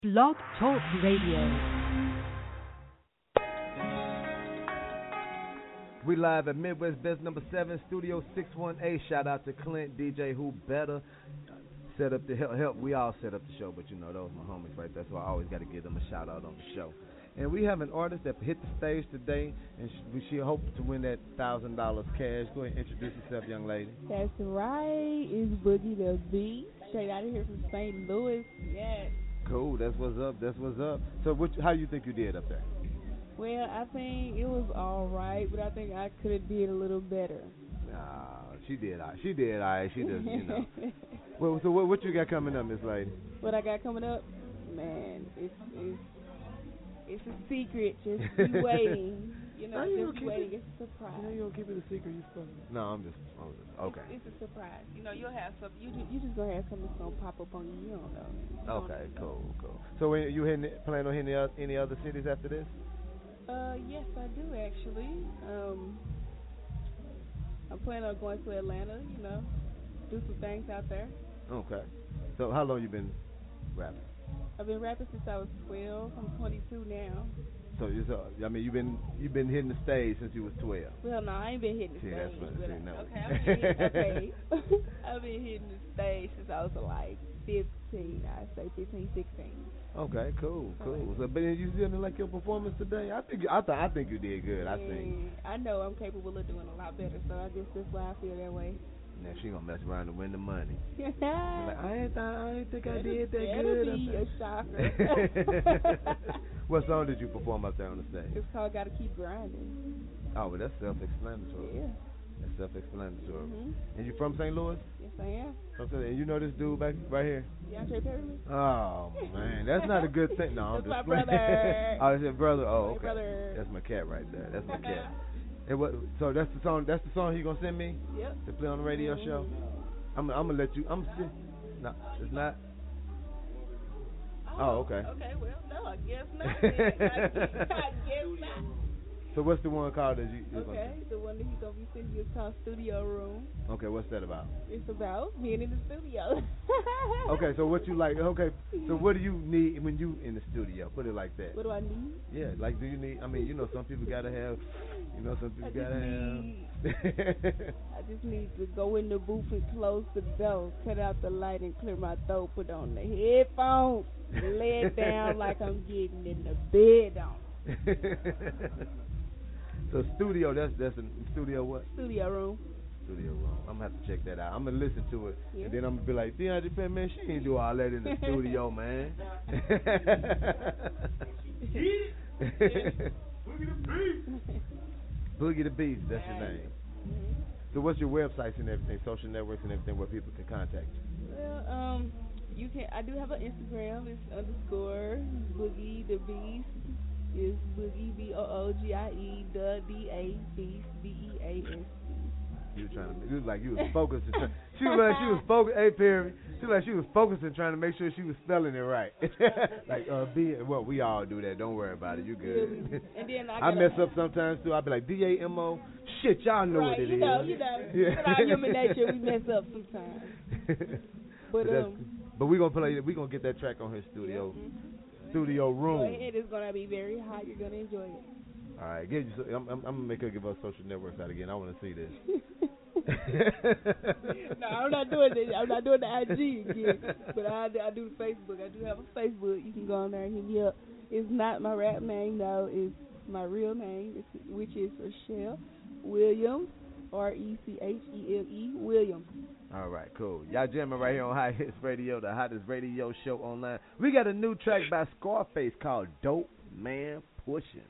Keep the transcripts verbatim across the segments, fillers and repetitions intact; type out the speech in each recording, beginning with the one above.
Blog Talk Radio. We live at Midwest Best Number Seven, Studio six one eight. Shout out to Clint, D J Who Better. Set up the help, help. We all set up the show, but you know those my homies right there, so I always got to give them a shout out on the show. And we have an artist that hit the stage today, and she, she hopes to win that thousand dollars cash. Go ahead and introduce yourself, young lady. That's right. It's Boogie the Beast, straight out of here from Saint Louis. Yes. Cool. That's what's up. That's what's up. So, what, how you think you did up there? Well, I think it was all right, but I think I could have did a little better. Nah, she did. All right. She did. All right. She does. You know. Well, so what, what you got coming up, Miss Lady? What I got coming up, man, it's it's it's a secret. Just be waiting. You know, you just waiting. It? It's a surprise. You know, you don't keep it a secret. You supposed to. No, I'm just. I'm just okay. It's, it's a surprise. You know, you'll have something. You just, you just gonna have something that's gonna pop up on you. You don't know. You don't okay. know. Cool. Cool. So, when you hitting, plan on hitting any other, any other cities after this? Uh, yes, I do actually. Um, I'm planning on going to Atlanta. You know, do some things out there. Okay. So, how long you been rapping? I've been rapping since I was twelve. I'm twenty-two now. So, you so I mean, you've been you've been hitting the stage since you was twelve. Well, no, I ain't been hitting the see, stage. That's what, see, no. Okay, I've been hitting, okay. I've been hitting the stage since I was like fifteen. I say fifteen, sixteen. Okay, cool, cool. So, but you feeling like your performance today? I think I th- I think you did good. I think. I know I'm capable of doing a lot better, so I guess that's why I feel that way. Now she gonna mess around and win the money. Like, I ain't thought, I ain't think I did that That'll good. That'll be a shocker. What song did you perform out there on the stage? It's called "Gotta Keep Grinding." Oh, well, that's self-explanatory. Yeah. That's self-explanatory. Mm-hmm. And you from Saint Louis? Yes, I am. And you know this dude back right here? DeAndre Perryman. Oh man, that's not a good thing. No, I'm that's just my brother. Oh, it's your brother. Oh, my okay. brother. That's my cat right there. That's my cat. It was, so that's the song. That's the song he gonna send me. Yep. To play on the radio mm-hmm. show. I'm. I'm gonna let you. I'm. No, it's not. Oh, oh okay. Okay. Well, no, I guess not. I guess not. So what's the one called that you? Okay, the one that he's gonna be sending you is called Studio Room. Okay, what's that about? It's about being in the studio. Okay, so what you like? Okay, so what do you need when you in the studio? Put it like that. What do I need? Yeah, like do you need? I mean, you know, some people gotta have. You know, some people I gotta need, have. I just need to go in the booth and close the door, cut out the light and clear my throat, put on the headphones, lay it down like I'm getting in the bed on. So studio, that's that's a studio what? Studio room. Studio room. I'm gonna have to check that out. I'm gonna listen to it, yeah. and then I'm gonna be like, DeAndre Penn, man, she ain't do all that in the studio, man. Boogie the Beast. Boogie the Beast, that's your name. Mm-hmm. So what's your websites and everything, social networks and everything, where people can contact you? Well, um, you can. I do have an Instagram. It's underscore Boogie the Beast. It's Boogie B O O G I E the D A Beast B E A S T. You were trying to. It was like you was focused. And try, she was like she was focused. Hey Perry, she was like she was focused and trying to make sure she was spelling it right. Like uh, B. Well, we all do that. Don't worry about it. You good. And then I, I mess up sometimes too. I be like D A M O. Shit, y'all know right, what it you is. know, you know. Yeah. But our human nature, we mess up sometimes. But, but, um, but we gonna play. We gonna get that track on her studio. Yeah, mm-hmm. Studio room. It is gonna be very hot. You're gonna enjoy it. All right, get you. I'm, I'm, I'm gonna make her give us social networks out again. I want to see this. No, I'm not doing it. I'm not doing the I G again. But I, I do the Facebook. I do have a Facebook. You can go on there and hit me up. It's not my rap name, though. It's my real name, it's, which is Rochelle Williams, R E C H E L E Williams. All right, cool. Y'all jamming right here on Hot Hits Radio, the hottest radio show online. We got a new track by Scarface called Dope Man Pushin'.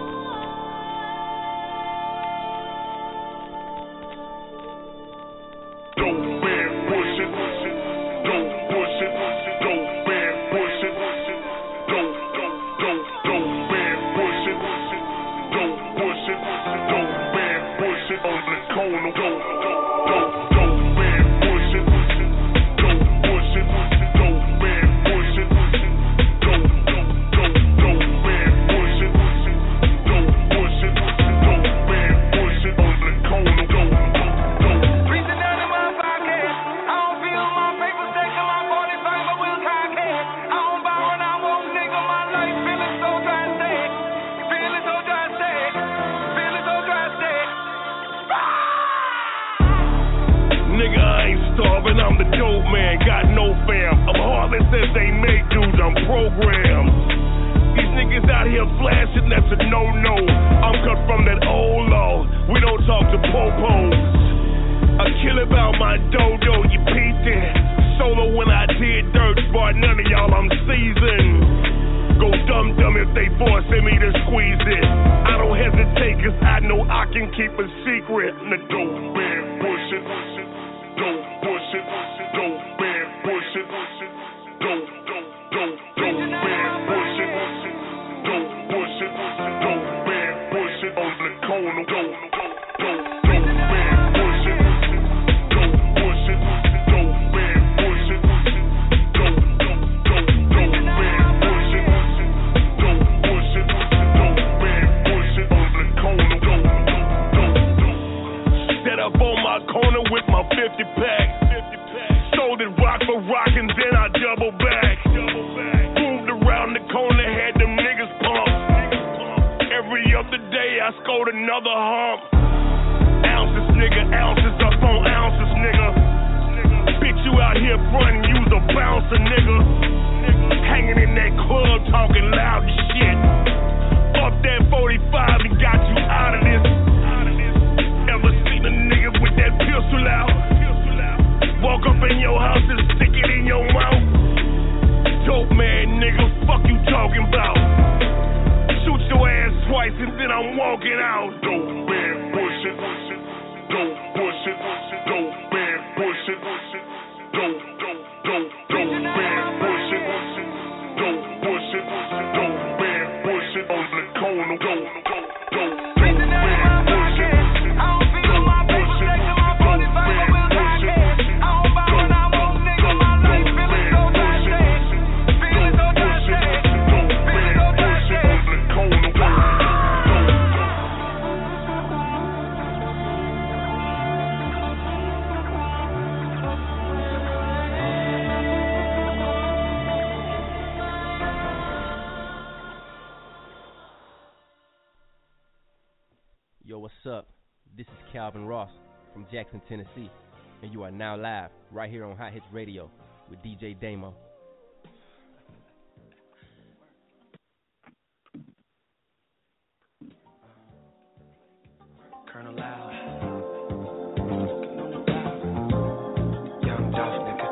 Dope man pushin', dope pushin', dope man pushin', dope, dope, dope, dope man pushin', dope pushin', dope man pushin' on the corner, dope, dope, dope man pushin', dope pushin', dope man pushin', dope, dope, dope, dope man pushin', dope they forcing me to squeeze it. I don't hesitate cause I know I can keep a secret. The dope man pushing, dope pushing, dope man pushing, dope, dope, dope, dope man pushing, dope pushing, dope man pushing on the corner, dope, dope, dope man pushing, dope pushing, dope man pushing, dope, dope, dope, dope man pushing, dope pushing, dope man pushing on the corner, dope, dope, dope. Set up on my corner with my fifty pack. Sold it rock for rock and then I double back. Moved around the corner, had them niggas pumped. Every other day I scored another hump. Ounces, nigga, ounces up on ounces, nigga. Bitch, you out here frontin', you's a bouncer, nigga. Hanging in that club, talking loud as shit. Up that forty-five and got you out of this. Ever seen a nigga with that pistol out? Walk up in your house and stick it in your mouth. Dope man, nigga, fuck you talking about? Shoot your ass twice and then I'm walking out. Dope man pushing, dope pushing, dope man pushing, dope, dope, dope, dope man pushing, dope pushing, dope man pushing on the corner, dope, dope, dope, dope man pushing. I don't feel my paper taking my forty-five wheels I can. I don't buy what I want, nigga. My life feeling so tight, feeling so tight, feeling so tight on the corner, dope. Yo, what's up? This is Calvin Ross from Jackson, Tennessee, and you are now live right here on Hot Hits Radio with D J Damo. Colonel Loud. Young Dolph, nigga.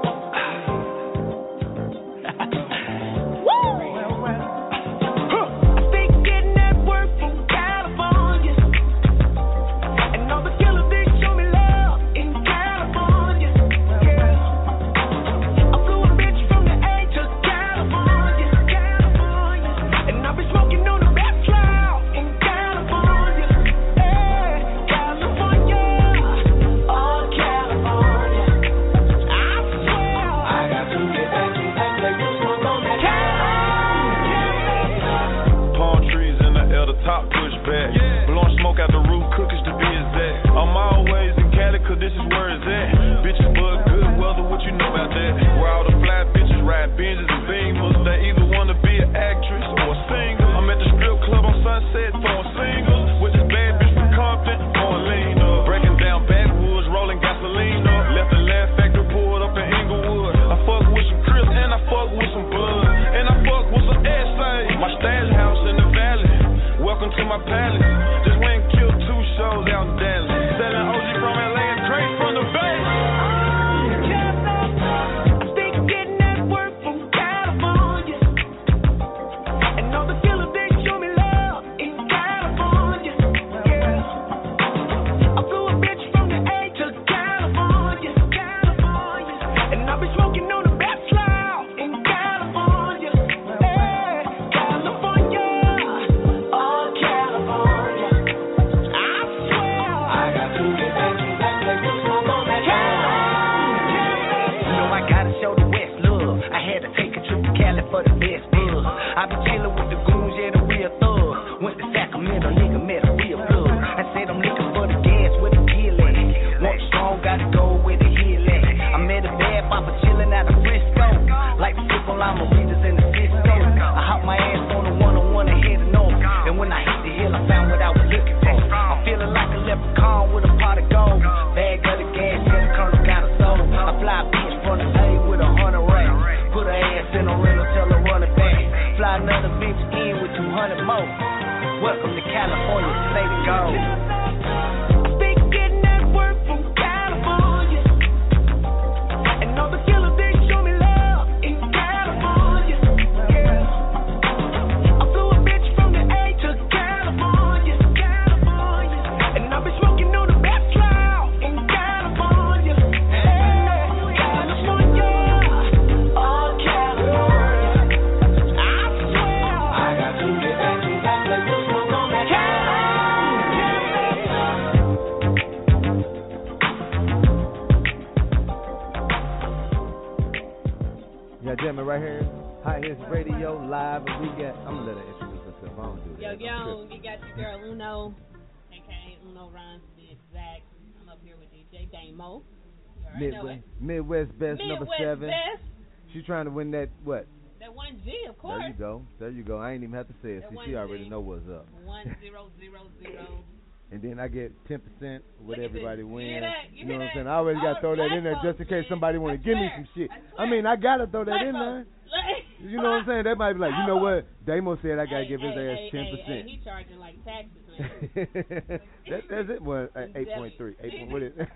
This is where it's at. Bitches bug good weather, what you know about that? Where all the fly bitches ride Benzes and Beamers. They either wanna be an actress or a singer. I'm at the strip club on Sunset throwing singles with this bad bitch from Compton, going lean up. Breaking down backwoods, rolling gasoline up. Left the Laugh Factory pulled up in Inglewood. I fuck with some Crips and I fuck with some Blood. And I fuck with some essays. My stash house in the valley. Welcome to my palace. Just went and killed two shows out in Dallas. Selling O G from L A. From the bay. California, oh California. we got, I'm gonna let her introduce herself. I don't do Yo, that. yo, I'm you got your girl Uno, aka Uno Rhymes to be exact. I'm up here with D J Damo. You already know Midwest, it. Midwest Best number Midwest seven. Best. She's trying to win that what? That one G, of course. There you go. There you go. I ain't even have to say it. That See, one she already G. know what's up. One zero zero zero. And then I get ten percent with Look at everybody this. You wins. hear that? You know hear what I'm that? saying? I always got to All throw that in black there just in folks, case man. somebody want I to give me swear. some shit. I I swear. mean, I got to throw that Black in there. folks. Like- You know what I'm saying? They might be like, you know what? Damo said I got to Hey, give his hey, ass hey, ten hey, percent. hey, he charging like taxes, man. that, that's it. Well, uh, eight point three. Eight point, what is it?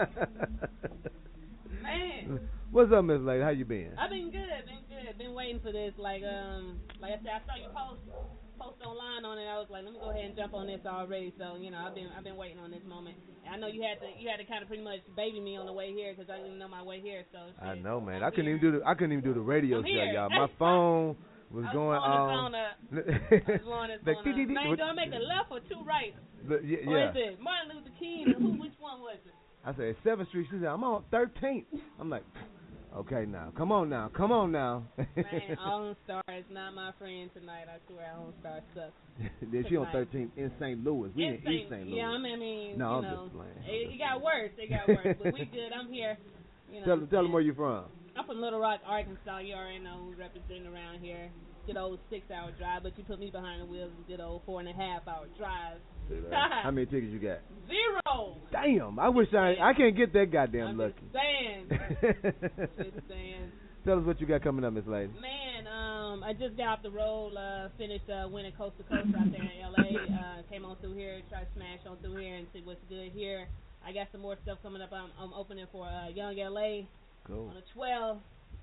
Man. What's up, Miss Lady? How you been? I've been good, been good. Been waiting for this. Like um, like I said, I saw you post post online on it. I was like, let me go ahead and jump on this already. So you know, I've been I've been waiting on this moment. And I know you had to you had to kind of pretty much baby me on the way here because I didn't know my way here. So shit, I know, man. I'm I couldn't here. even do the I couldn't even do the radio I'm show, here. y'all. My phone was I was going blowing on. the phone up. I was blowing this Like, phone up. dee, dee, dee. Man, do I make a left or two right? The- yeah, Or yeah. is it Martin Luther King? Or who? Which one was it? I said seventh Street. She said I'm on thirteenth. I'm like, okay, now, come on now, come on now. Man, All Star is not my friend tonight. I swear, All Star sucks. Then she on thirteenth in Saint Louis. We in It's East Saint Louis. Yeah, I mean, I mean No, you I'm know, just playing. I'm It, just it got worse. It got worse, but we good. I'm here. You know, Tell them, tell them where you from. I'm from Little Rock, Arkansas. You already know who's representing around here. Good old six-hour drive, but you put me behind the wheels of good old four and a half hour drive. How many tickets you got? Zero. Damn, I wish I I can't get that goddamn I'm lucky. just saying. Just saying. Tell us what you got coming up, Miss Lady. Man, um, I just got off the road, uh, finished uh, winning coast to coast out there in L A. Uh, came on through here, tried to smash on through here and see what's good here. I got some more stuff coming up. I'm, I'm opening for uh, Young L A Cool. on the twelfth.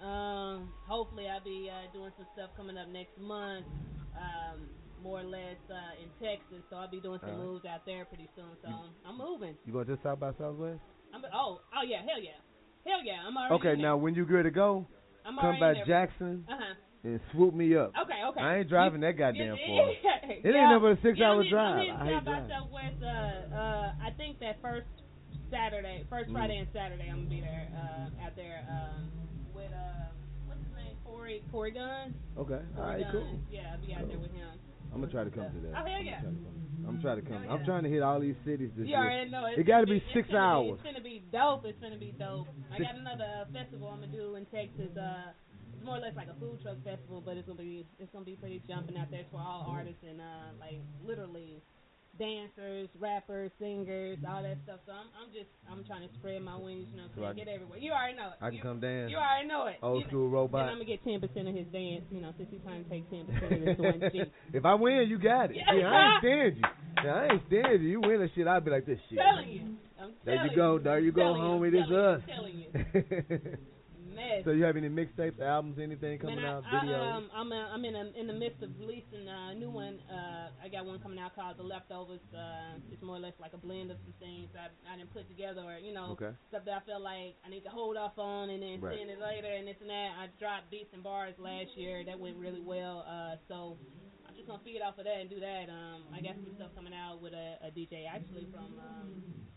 Um, hopefully I'll be uh, doing some stuff coming up next month, um, more or less uh, in Texas. So I'll be doing some All right. moves out there pretty soon. So I'm, I'm moving. You going to South by Southwest? I'm, oh, oh yeah, hell yeah, hell yeah. I'm already. Okay, in there. now when you good to go, I'm come already by in there. Jackson Uh huh. and swoop me up. Okay, okay. I ain't driving You- that goddamn yeah, far. yeah, It ain't yeah. no but a six-hour yeah, drive. I'm hitting I hate South by driving. Southwest. Uh, uh, I think that first Saturday, first Mhm. Friday and Saturday, I'm gonna be there. Uh, out there um, with uh, what's his name, Corey, Corey Gunn. Okay, all Corey right, Gunn. cool. Yeah, I'll be out there with him. I'm gonna try to come to that. Oh hell yeah. I'm trying to come. Hell I'm yeah. trying to hit all these cities this You year. already know it. It got to be It's six gonna hours. Be, it's gonna be dope. It's gonna be dope. I Six- got another uh, festival I'm gonna do in Texas. Uh, it's more or less like a food truck festival, but it's gonna be it's gonna be pretty jumping out there. It's for all artists and uh, like literally dancers, rappers, singers, all that stuff. So I'm I'm just I'm trying to spread my wings, you know, So so I get everywhere. You already know it. I can you, come dance. You already know it. Old you school know, robot. And I'm gonna get ten percent of his dance, you know, since he's trying to take ten percent of this one G. If I win, you got it. Yeah. See, I ain't stand you. Yeah, I ain't stand you. You win that shit, I'll be like this shit. Telling you. I'm There telling you go. There you go, telling homie. you, This telling us. you, telling you. Mess. So you have any mixtapes, albums, anything coming Man, I, out, I, videos? um, I'm uh, I'm in a, in the midst of releasing a new one. Uh, I got one coming out called The Leftovers. Uh, it's more or less like a blend of some things I I didn't put together, or you know, Okay. stuff that I felt like I need to hold off on and then Right. send it later and this and that. I dropped beats and bars last year. That went really well. Uh, so I'm just gonna feed off of that and do that. Um, I got some stuff coming out with a, a D J actually from. Um,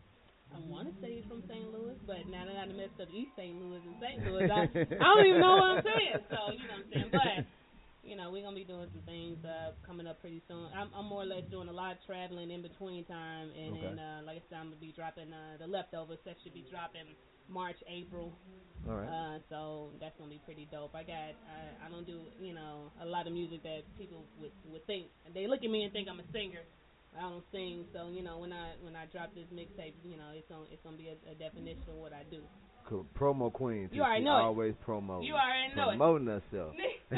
I want to say he's from Saint Louis, but now that I done messed up East Saint Louis and Saint Louis, I, I don't even know what I'm saying. So, you know what I'm saying? But, you know, we're going to be doing some things uh, coming up pretty soon. I'm, I'm more or less doing a lot of traveling in between time. And, Okay. and uh, like I said, I'm going to be dropping uh, The Leftovers. That should be dropping March, April. All right. Uh, so that's going to be pretty dope. I got, I, I don't do, you know, a lot of music that people would, would think. They look at me and think I'm a singer. I don't sing, so you know when I when I drop this mixtape, you know it's gonna it's gonna be a, a definition of what I do. Cool. Promo queen. You already She know it. Always promo. You already know it. Promoting herself.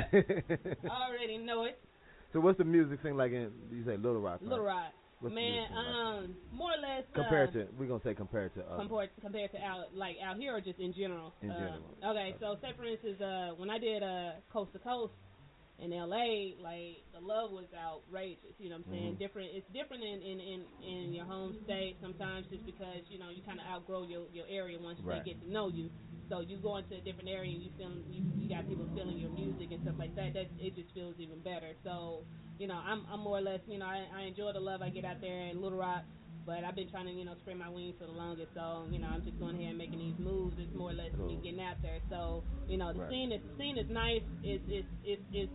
I already know it. So what's the music thing like in, you say Little Rock, right? Little Rock, What's the man. music like? Um, more or less. Compared uh, to, we're going to say compared to others. compared compared to out like out here or just in general. In Uh, general. Okay, so say for instance, uh, when I did uh Coast to Coast in L A, like the love was outrageous. You know what I'm saying? Mhm. Different. It's different in in, in in your home state sometimes, just because you know you kind of outgrow your your area once Right. they get to know you. So you go into a different area and you feel you, you got people feeling your music and stuff like that. That it just feels even better. So you know I'm I'm more or less you know I, I enjoy the love I get out there in Little Rock. But I've been trying to, you know, spread my wings for the longest. So, you know, I'm just going ahead and making these moves. It's more or less Cool. me getting out there. So, you know, the Right. scene is the scene is nice. It's it's it's it's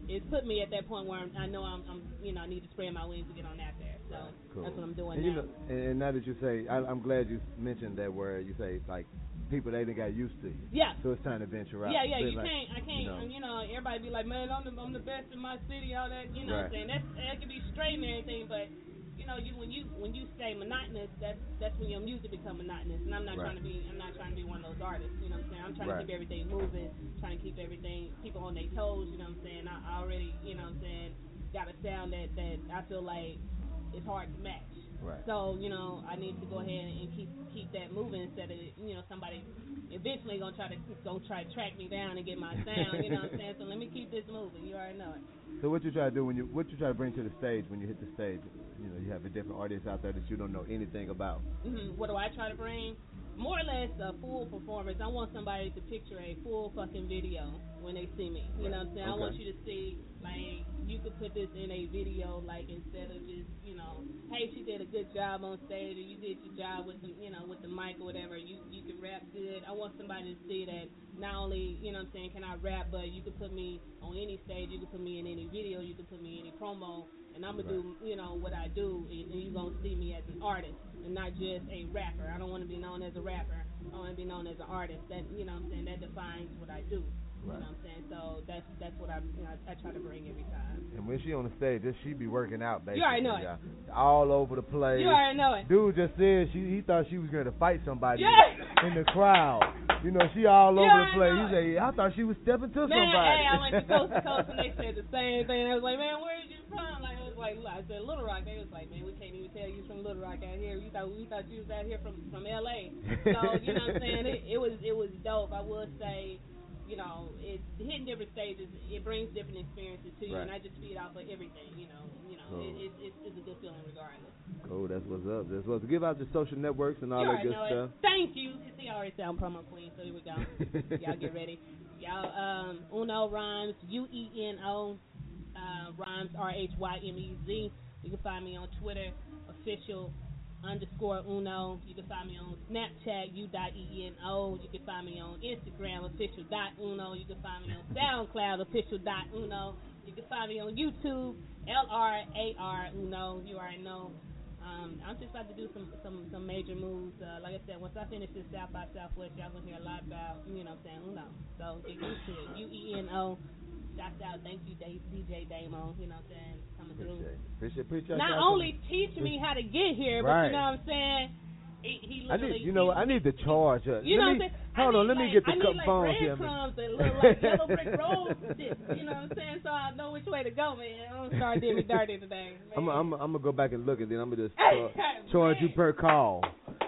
it's put me at that point where I'm, I know I'm, I'm, you know, I need to spread my wings to get on out there. So Cool. that's what I'm doing And now. you know, and and now that you say, I, I'm glad you mentioned that word. You say like people they done got used to you. Yeah. So it's time to venture out. Yeah, yeah, But you like, can't, I can't, you know. you know, everybody be like, man, I'm the, I'm the best in my city, all that, you know Right. what I'm saying? That's, that can be straight and everything, but, you know, you when you when you stay monotonous, that's that's when your music become monotonous. And I'm not Right. trying to be, I'm not trying to be one of those artists, you know what I'm saying? I'm trying Right. to keep everything moving, trying to keep everything, people on their toes, you know what I'm saying? I, I already, you know what I'm saying, got a sound that, that I feel like it's hard to match. Right. So, you know, I need to go ahead and keep keep that moving instead of, you know, somebody eventually gonna try to gonna try to track me down and get my sound, you know what I'm saying? So let me keep this moving. You already know it. So what you try to do when you what you try to bring to the stage when you hit the stage? You know, you have a different audience out there that you don't know anything about. Mm-hmm. What do I try to bring? More or less a full performance. I want somebody to picture a full fucking video when they see me. You know what I'm saying? I Okay. want you to see, like, you could put this in a video, like, instead of just, you know, hey, she did a good job on stage, or you did your job with the, you know, with the mic or whatever. You you can rap good. I want somebody to see that not only, you know what I'm saying, can I rap, but you could put me on any stage, you could put me in any video, you could put me in any promo, and I'm going to do, you know, what I do, and, and you're going to see me as an artist and not just a rapper. I don't want to be known as a rapper. I want to be known as an artist. That, you know what I'm saying, that defines what I do. You Right. know what I'm saying? So that's that's what I, you know, I, I try to bring every time. And when she on the stage, just she be working out, basically. You already know it. y'all. All over the place. You already know it. Dude just said she he thought she was going to fight somebody Yeah. in the crowd. You know, she all You over the already place. know He said, I thought she was stepping to Man, somebody. hey, I went to Coast to Coast and they said the same thing. I was like, man, where are you from? Like, I was like, I said Little Rock. They was like, man, we can't even tell you from Little Rock out here. We thought we thought you was out here from from L A. So you know what I'm saying? It, it was it was dope. I would say, you know, it hitting different stages. It brings different experiences to you, Right. and I just feed off of everything. You know, you know, Cool. it, it, it's it's a good feeling regardless. Cool, that's what's up. That's what's up. Give out your social networks and all You that already good know stuff. it. Thank you. See, I already sound promo queen, so here we go. Y'all get ready. Y'all, um, Uno Rhymes, U E N O, uh, Rhymes, R H Y M E Z. You can find me on Twitter, official underscore Uno. You can find me on Snapchat, U dot E N O. You can find me on Instagram, official dot Uno. You can find me on SoundCloud, official dot Uno. You can find me on YouTube, L R A R Uno. You already know. Um, I'm just about to do some some, some major moves. Uh, like I said, once I finish this South by Southwest, y'all gonna hear a lot about, you know what I'm saying, Uno. So get used to it. U E N O. Shouts out. Thank you, D J Damo. You know what I'm saying? Coming through. Appreciate, appreciate, appreciate Not y'all only teach me how to get here, but Right. you know what I'm saying? He, he I literally need, you know, what, I need to charge her. You let know me, what I'm saying? Hold I on, need let me like, get the I need cup like phones here. breadcrumbs that look like yellow brick roads. You know what I'm saying? So I know which way to go, man. I don't start doing me dirty today. Man. I'm I'm I'm gonna go back and look, and then I'm gonna just Hey, char- charge you per call.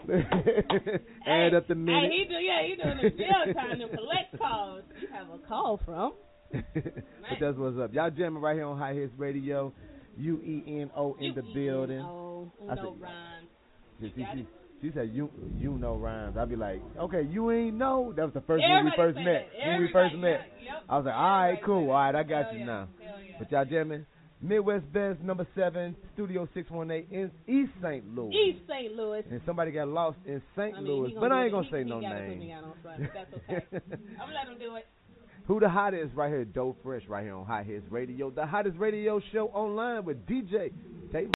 Add up the minutes. Hey, he do, yeah, he doing the jail time to collect calls. You have a call from. But that's what's up. Y'all jamming right here on High Hits Radio. U E N O in the building. Oh, I Uno said- Rhymes. She, she, got she, it? she said you you know rhymes. I'd be like, okay, you ain't know. That was the first Everybody when we first say met. that. When we first Everybody, met, yeah, yep. I was like, all right, Everybody cool, say all right, I that. got Hell you yeah. now. Hell yeah. But y'all jamming. Midwest Best number seven, Studio six one eight in East Saint Louis. East Saint Louis. And somebody got lost in Saint I mean, Louis, he but I ain't do gonna it. say he, no he gotta name. Put me out on front, but that's okay. I'm gonna let him do it. Who the hottest right here? Dope Fresh right here on High Hits Radio, the hottest radio show online with D J K